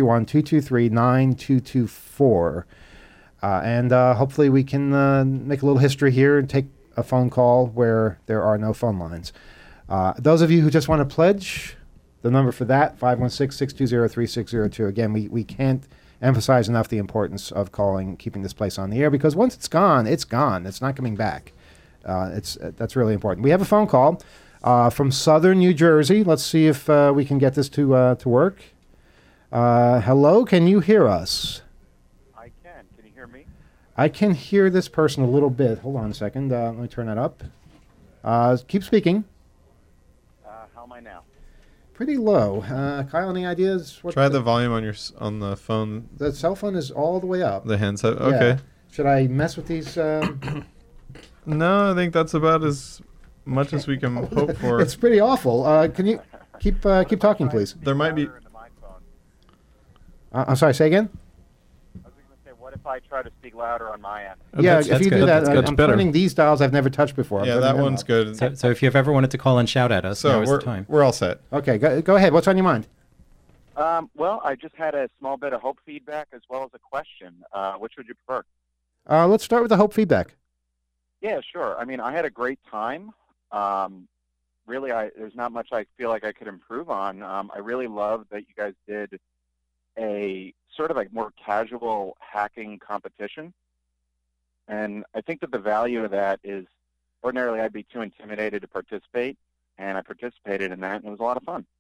331-223-9224. And hopefully we can make a little history here and take a phone call where there are no phone lines. Those of you who just want to pledge, the number for that, 516-620-3602. Again, we can't emphasize enough the importance of calling, keeping this place on the air, because once it's gone, it's gone. It's not coming back. That's really important. We have a phone call from Southern New Jersey. Let's see if we can get this to work. Hello, can you hear us? I can. Can you hear me? I can hear this person a little bit. Hold on a second. Let me turn that up. Keep speaking. How am I now? Pretty low. Kyle, any ideas? Try the volume on the phone. The cell phone is all the way up. The handset. Yeah. Okay. Should I mess with these? No, I think that's about as much as we can hope for. It's pretty awful. Can you keep talking, please? There might be. Louder into my phone. I'm sorry. Say again. I was going to say, what if I try to speak louder on my end? Yeah, That's- if that's you do good. that, That's I'm better. turning these dials I've never touched before. I'm Yeah, turning that them one's up. good. So if you've ever wanted to call and shout at us, now is the time. we're all set. Okay, go ahead. What's on your mind? Well, I just had a small bit of hope feedback as well as a question. Which would you prefer? Let's start with the hope feedback. Yeah, sure. I mean, I had a great time. Really, there's not much I feel like I could improve on. I really love that you guys did a sort of like more casual hacking competition. And I think that the value of that is ordinarily I'd be too intimidated to participate, and I participated in that, and it was a lot of fun.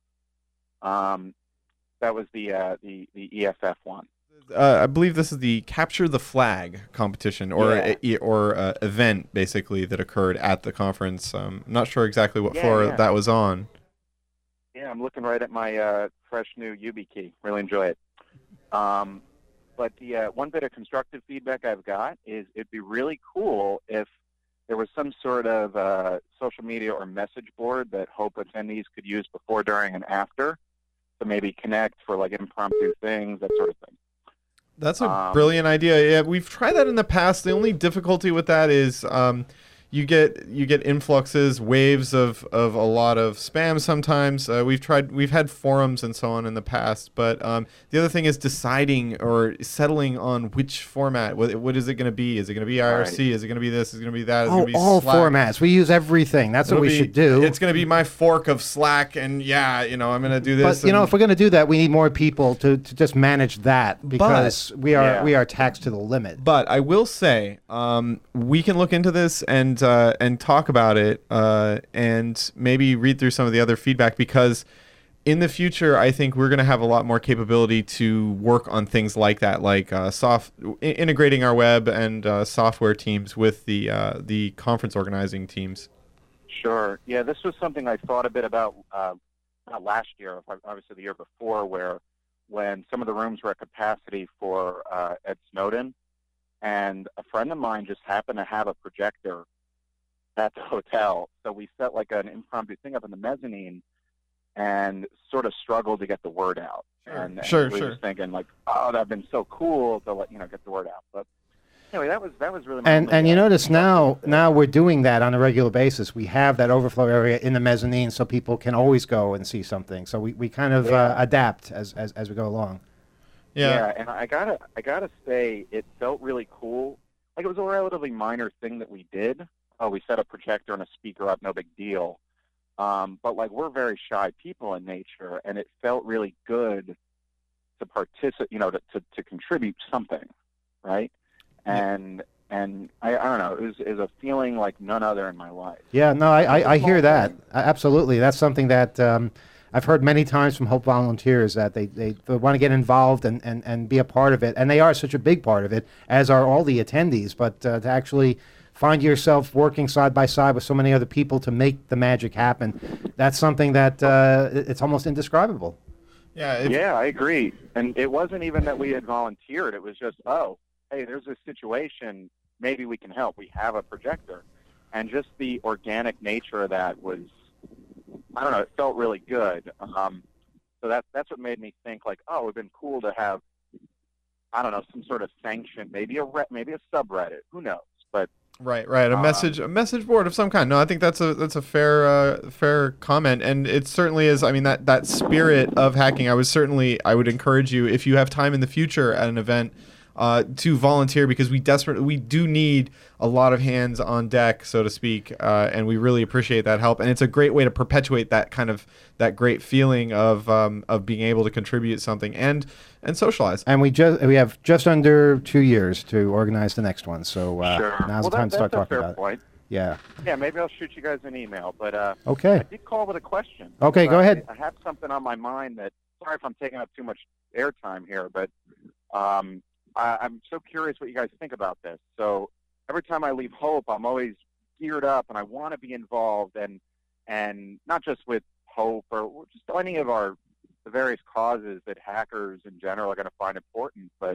That was the EFF one. I believe this is the Capture the Flag competition or Yeah. event basically that occurred at the conference. I'm not sure exactly what Yeah, floor yeah. that was on. Yeah, I'm looking right at my fresh new YubiKey. Really enjoy it. But the one bit of constructive feedback I've got is it'd be really cool if there was some sort of social media or message board that Hope attendees could use before, during, and after to maybe connect for like impromptu things, that sort of thing. That's a brilliant idea. Yeah, we've tried that in the past. The only difficulty with that is you get influxes, waves of a lot of spam sometimes. We've had forums and so on in the past, but the other thing is deciding or settling on which format. What is it going to be? Is it going to be IRC? Right. Is it going to be this? Is it going to be that? Is it going to be All Slack? formats. We use everything. That's what we should do. It's going to be my fork of Slack, and I'm going to do this. But if we're going to do that, we need more people to just manage that, because we are taxed to the limit. But I will say, we can look into this and talk about it, and maybe read through some of the other feedback, because in the future, I think we're going to have a lot more capability to work on things like that, like integrating our web and software teams with the conference organizing teams. Sure. Yeah, this was something I thought a bit about not last year, obviously the year before, when some of the rooms were at capacity for Ed Snowden, and a friend of mine just happened to have a projector at the hotel. So we set like an impromptu thing up in the mezzanine and sort of struggled to get the word out. Sure. We were just thinking like, oh, that'd been so cool to get the word out. But anyway, that was really. And you notice now we're doing that on a regular basis. We have that overflow area in the mezzanine, so people can always go and see something. So we kind of adapt as we go along. Yeah, and I gotta say, it felt really cool. Like, it was a relatively minor thing that we did. Oh, we set a projector and a speaker up, no big deal. But like, we're very shy people in nature, and it felt really good to participate, to contribute something, right? And I don't know, it was a feeling like none other in my life. Yeah, no, I hear that. Absolutely. That's something that I've heard many times from Hope volunteers, that they want to get involved and be a part of it. And they are such a big part of it, as are all the attendees. But to actually find yourself working side by side with so many other people to make the magic happen, that's something that it's almost indescribable. Yeah, I agree. And it wasn't even that we had volunteered. It was just, oh, hey, there's a situation, maybe we can help. We have a projector. And just the organic nature of that was I don't know, it felt really good. So that's what made me think like, oh, it would have been cool to have, I don't know, some sort of sanction, maybe a subreddit, who knows? But Right. A message board of some kind. No, I think that's a fair comment, and it certainly is. I mean, that spirit of hacking. I would encourage you, if you have time in the future at an event, to volunteer, because we do need a lot of hands on deck, so to speak, and we really appreciate that help. And it's a great way to perpetuate that great feeling of being able to contribute something and socialize. And we have just under 2 years to organize the next one, so sure. now's the time to start talking about point. it. Yeah. Yeah, maybe I'll shoot you guys an email. But okay. I did call with a question. Okay, go ahead. I have something on my mind that. Sorry if I'm taking up too much airtime here, but I'm so curious what you guys think about this. So every time I leave Hope, I'm always geared up, and I want to be involved, and not just with Hope or just any of the various causes that hackers in general are going to find important. But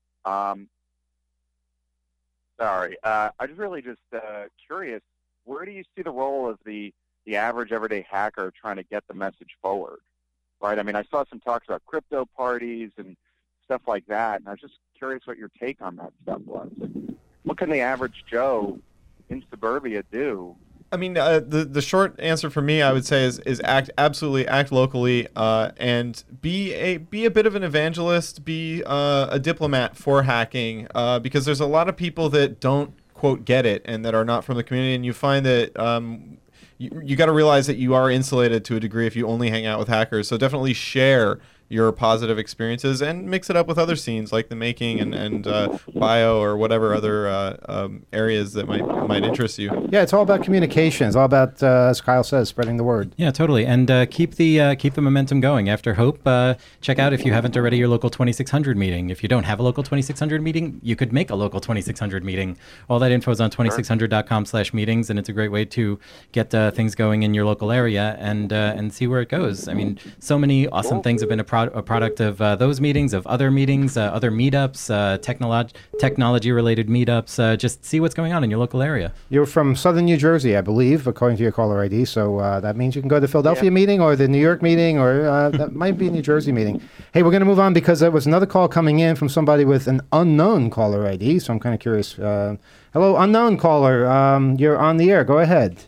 I'm really just curious. Where do you see the role of the average everyday hacker trying to get the message forward? Right. I mean, I saw some talks about crypto parties and stuff like that, and I was just curious what your take on that stuff was. What can the average Joe in suburbia do? I mean, the short answer for me, I would say, is act locally, and be a bit of an evangelist, be a diplomat for hacking, because there's a lot of people that don't quote get it and that are not from the community, and you find that you got to realize that you are insulated to a degree if you only hang out with hackers. So definitely share your positive experiences and mix it up with other scenes like the making and bio or whatever other areas that might interest you. Yeah, it's all about communication. It's all about, as Kyle says, spreading the word. Yeah, totally. And keep the momentum going. After Hope, check out, if you haven't already, your local 2600 meeting. If you don't have a local 2600 meeting, you could make a local 2600 meeting. All that info is on 2600.com/meetings, and it's a great way to get things going in your local area and see where it goes. I mean, so many awesome things have been a product of those meetings, of other meetings, other meetups, technology-related meetups. Just see what's going on in your local area. You're from Southern New Jersey, I believe, according to your caller ID. So that means you can go to the Philadelphia meeting or the New York meeting, or that might be a New Jersey meeting. Hey, we're going to move on because there was another call coming in from somebody with an unknown caller ID. So I'm kind of curious. Hello, unknown caller. You're on the air. Go ahead.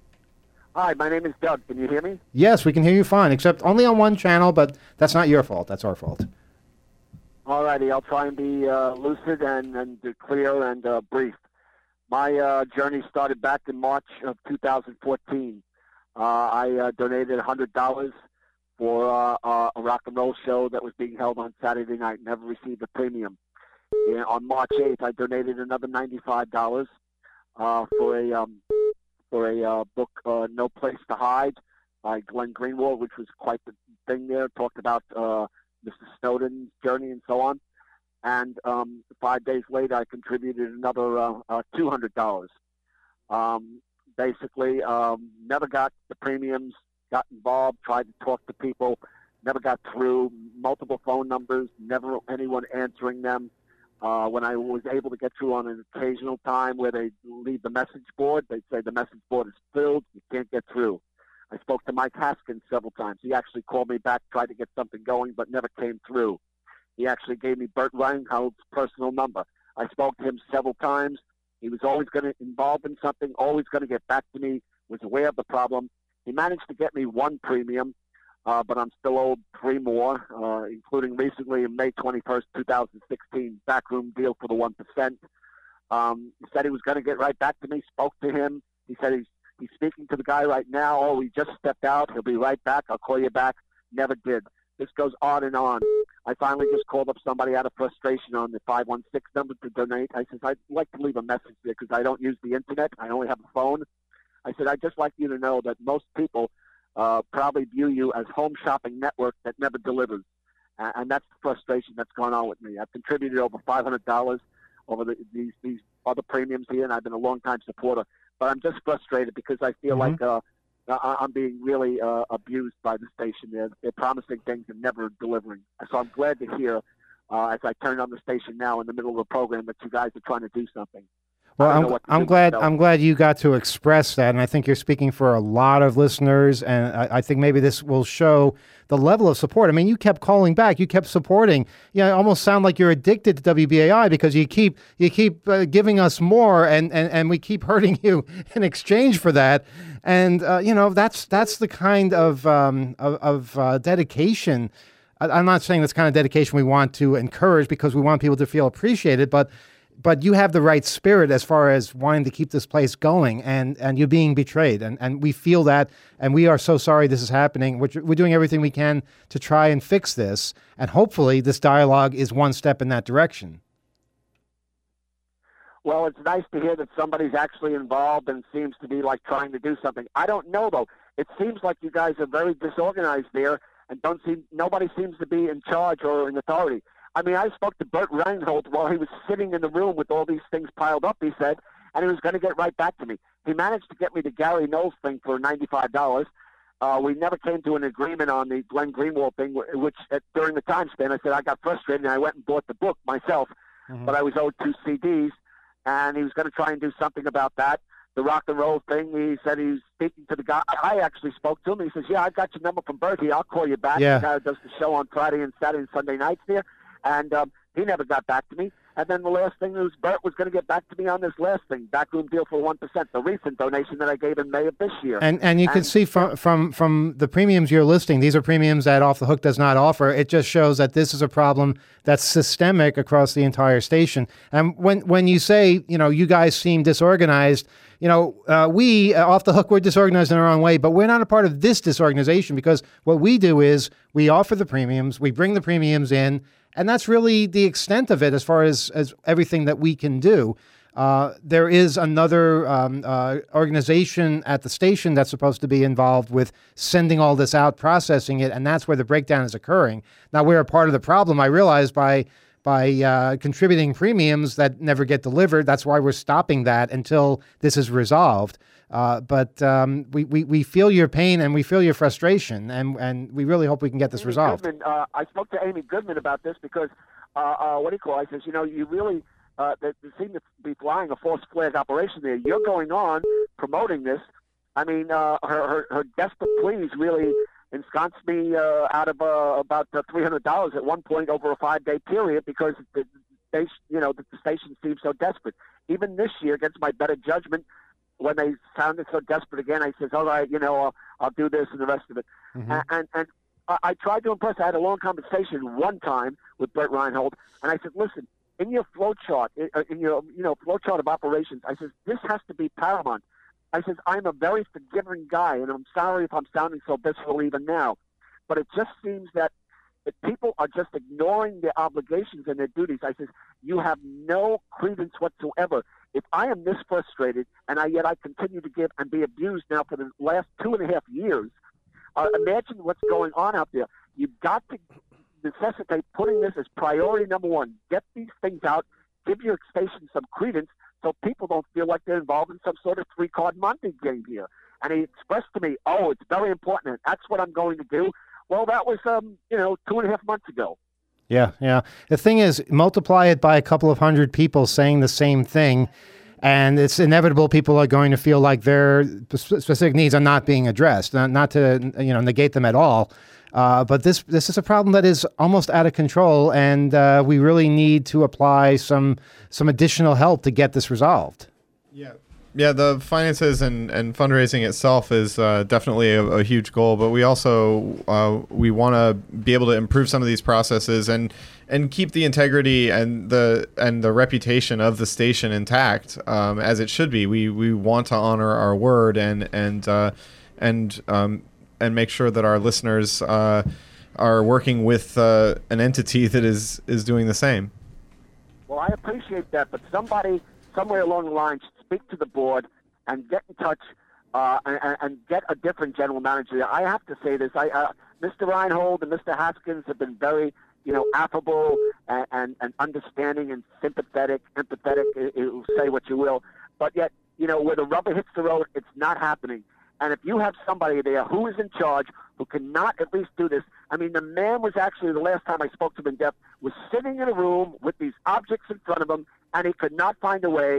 Hi, my name is Doug. Can you hear me? Yes, we can hear you fine, except only on one channel, but that's not your fault. That's our fault. All righty. I'll try and be lucid and clear and brief. My journey started back in March of 2014. I donated $100 for a rock and roll show that was being held on Saturday night. Never received a premium. And on March 8th, I donated another $95 for a book, No Place to Hide, by Glenn Greenwald, which was quite the thing there. Talked about Mr. Snowden's journey and so on. And 5 days later, I contributed another $200. Basically, never got the premiums, got involved, tried to talk to people, never got through, multiple phone numbers, never anyone answering them. When I was able to get through on an occasional time where they leave the message board, they say the message board is filled, you can't get through. I spoke to Mike Haskins several times. He actually called me back, tried to get something going, but never came through. He actually gave me Burt Reinhold's personal number. I spoke to him several times. He was always going to involve in something, always going to get back to me, was aware of the problem. He managed to get me one premium, but I'm still owed 3 more, including recently in May 21st, 2016, backroom deal for the 1%. He said he was going to get right back to me, spoke to him. He said he's speaking to the guy right now. Oh, he just stepped out. He'll be right back. I'll call you back. Never did. This goes on and on. I finally just called up somebody out of frustration on the 516 number to donate. I said, I'd like to leave a message there because I don't use the internet. I only have a phone. I said, I'd just like you to know that most people probably view you as home shopping network that never delivers. And that's the frustration that's going on with me. I've contributed over $500 over these other premiums here, and I've been a long-time supporter. But I'm just frustrated because I feel like I'm being really abused by the station. They're promising things and never delivering. So I'm glad to hear, as I turn on the station now in the middle of the program, that you guys are trying to do something. Well, I don't know what to do I'm glad myself. I'm glad you got to express that, and I think you're speaking for a lot of listeners, and I think maybe this will show the level of support. I mean, you kept calling back, you kept supporting. You almost sound like you're addicted to WBAI because you keep giving us more, and we keep hurting you in exchange for that. And that's the kind of dedication. I'm not saying that's kind of dedication we want to encourage because we want people to feel appreciated, but you have the right spirit as far as wanting to keep this place going, and you're being betrayed, and we feel that, and we are so sorry this is happening. We're doing everything we can to try and fix this, and hopefully this dialogue is one step in that direction. Well, it's nice to hear that somebody's actually involved and seems to be like trying to do something. I don't know though. It seems like you guys are very disorganized there, and nobody seems to be in charge or in authority. I mean, I spoke to Bert Reinhold while he was sitting in the room with all these things piled up, he said, and he was going to get right back to me. He managed to get me the Gary Knowles thing for $95. We never came to an agreement on the Glenn Greenwald thing, which during the time span, I said I got frustrated and I went and bought the book myself, but I was owed 2 CDs, and he was going to try and do something about that. The rock and roll thing, he said he was speaking to the guy. I actually spoke to him. He says, yeah, I got your number from Bert here. I'll call you back. Yeah. The guy who does the show on Friday and Saturday and Sunday nights there. And he never got back to me. And then the last thing was Bert was going to get back to me on this last thing, backroom deal for 1%, the recent donation that I gave in May of this year. And you can see from the premiums you're listing, these are premiums that Off the Hook does not offer. It just shows that this is a problem that's systemic across the entire station. And when you say, you guys seem disorganized, we, Off the Hook, we're disorganized in our own way, but we're not a part of this disorganization because what we do is we offer the premiums, we bring the premiums in, and that's really the extent of it as far as everything that we can do. There is another organization at the station that's supposed to be involved with sending all this out, processing it, and that's where the breakdown is occurring. Now, we're a part of the problem, I realize, by contributing premiums that never get delivered. That's why we're stopping that until this is resolved. But we feel your pain and we feel your frustration, and we really hope we can get this resolved. Goodman, I spoke to Amy Goodman about this because, I says, you really they seem to be flying a false flag operation there. You're going on promoting this. I mean, her desperate pleas really ensconced me out of about $300 at one point over a 5-day period because the station seemed so desperate. Even this year, against my better judgment, when they sounded so desperate again, I says, all right, I'll do this and the rest of it. And I tried to impress. I had a long conversation one time with Bert Reinhold, and I said, listen, in your flow chart, in your flow chart of operations, I says, this has to be paramount. I says, I'm a very forgiving guy, and I'm sorry if I'm sounding so visceral even now, but it just seems that people are just ignoring their obligations and their duties. I says, you have no credence whatsoever. If I am this frustrated and yet I continue to give and be abused now for the last 2.5 years, imagine what's going on out there. You've got to necessitate putting this as priority number one. Get these things out. Give your station some credence so people don't feel like they're involved in some sort of 3-card Monte game here. And he expressed to me, it's very important, and that's what I'm going to do. Well, that was, 2.5 months ago. Yeah. The thing is, multiply it by a couple of hundred people saying the same thing, and it's inevitable people are going to feel like their specific needs are not being addressed. Not to negate them at all, but this is a problem that is almost out of control, and we really need to apply some additional help to get this resolved. Yeah, the finances and fundraising itself is definitely a huge goal, but we also we want to be able to improve some of these processes and keep the integrity and the reputation of the station intact as it should be. We want to honor our word and make sure that our listeners are working with an entity that is doing the same. Well, I appreciate that, but somebody somewhere along the line should speak to the board and get in touch and get a different general manager. I have to say this. Mr. Reinhold and Mr. Haskins have been very, affable and understanding and sympathetic, empathetic, say what you will. But yet, where the rubber hits the road, it's not happening. And if you have somebody there who is in charge, who cannot at least do this, I mean, the man was actually, the last time I spoke to him in depth, was sitting in a room with these objects in front of him, and he could not find a way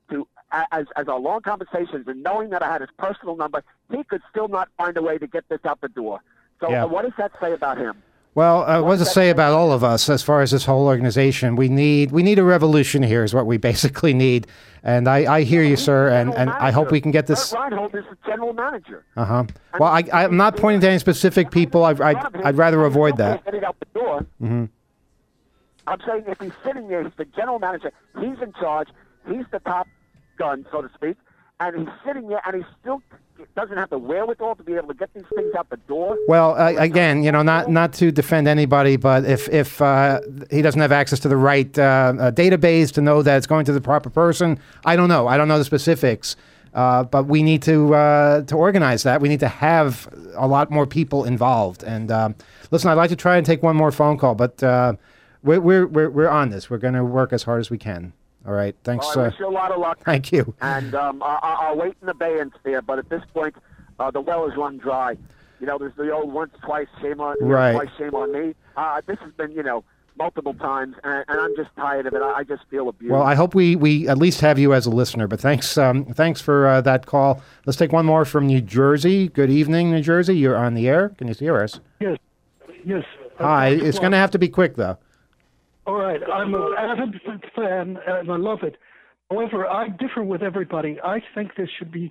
to as our long conversations and knowing that I had his personal number, he could still not find a way to get this out the door. So what does that say about him? Well, what does it say about all of us as far as this whole organization? We need a revolution here is what we basically need. And I hear you, sir, and I hope we can get this. Burt Reinhold is the general manager. Uh-huh. Well, I'm not pointing to any specific people. I'd rather avoid that. Getting out the door. Mm-hmm. I'm saying if he's sitting there, he's the general manager. He's in charge. He's the top gun, so to speak. And he's sitting there, and he still doesn't have the wherewithal to be able to get these things out the door. Well, again, not to defend anybody, but if he doesn't have access to the right database to know that it's going to the proper person, I don't know. I don't know the specifics. But we need to organize that. We need to have a lot more people involved. And listen, I'd like to try and take one more phone call, but we're on this. We're going to work as hard as we can. All right. Thanks. I wish you a lot of luck. Thank you. And I'll wait in abeyance there. But at this point, the well is run dry. There's the old once, twice, shame on twice, shame on me. This has been, multiple times, and I'm just tired of it. I just feel abused. Well, I hope we at least have you as a listener. But thanks for that call. Let's take one more from New Jersey. Good evening, New Jersey. You're on the air. Can you hear us? Yes. Hi. It's going to have to be quick, though. All right. I'm an avid fan, and I love it. However, I differ with everybody. I think this should be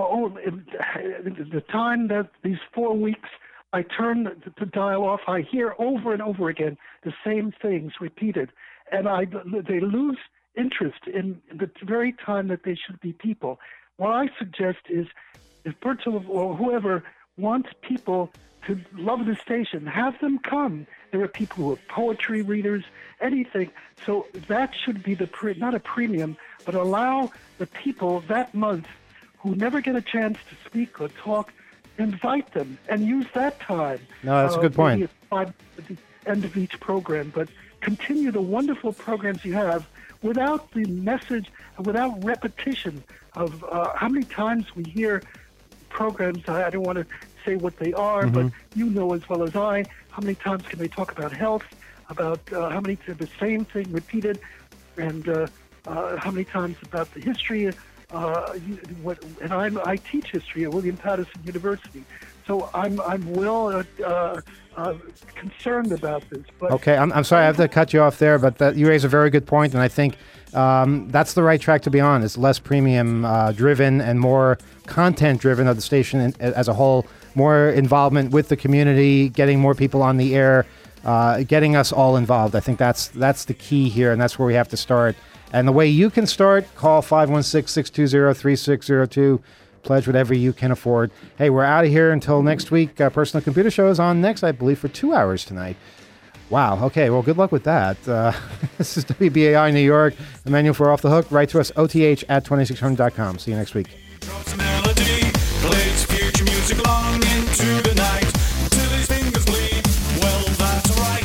the time that these 4 weeks I turn the dial off. I hear over and over again the same things repeated, and they lose interest in the very time that they should be people. What I suggest is, if Bertil or whoever wants people to love the station, have them come. There are people who are poetry readers, anything. So that should be not a premium, but allow the people that month who never get a chance to speak or talk, invite them and use that time. No, that's a good point. At the end of each program, but continue the wonderful programs you have without the message and without repetition of how many times we hear programs. I don't want to say what they are, but you know as well as I, how many times can they talk about health, about how many the same thing repeated, and how many times about the history. And I teach history at William Patterson University, so I'm well concerned about this. But okay, I'm sorry I have to cut you off there, but you raise a very good point, and I think that's the right track to be on. It's less premium driven and more content driven of the station as a whole, more involvement with the community, getting more people on the air, getting us all involved. I think that's the key here, and that's where we have to start. And the way you can start, call 516-620-3602. Pledge whatever you can afford. Hey, we're out of here until next week. Personal Computer Show is on next, I believe, for 2 hours tonight. Wow. Okay, well, good luck with that. This is WBAI New York. The menu for Off the Hook. Write to us, oth@2600.com. See you next week. Drops a melody, plays future music long into the night. Till his fingers bleed. Well, that's right.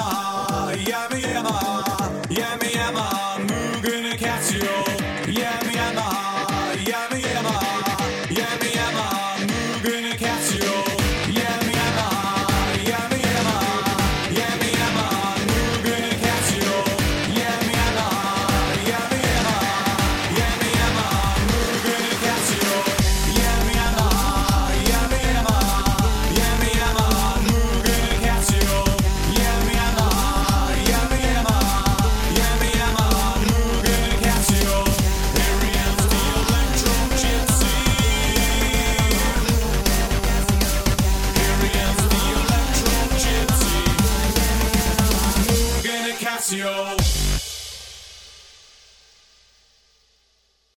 yama, yama yama, yama yama, Mugen Casio, yama yama, yama yama, yama yama, Mugen Casio, yama yama, yama yama, yama yama, Mugen Casio, yama yama, yama yama, yama yama, Mugen Casio, yama yama, yama yama, yama yama, Mugen Casio, yama yama, yama yama, yama yama, Mugen Casio, Arian's the electro gypsy. Arian's the electro gypsy. Mugen Casio.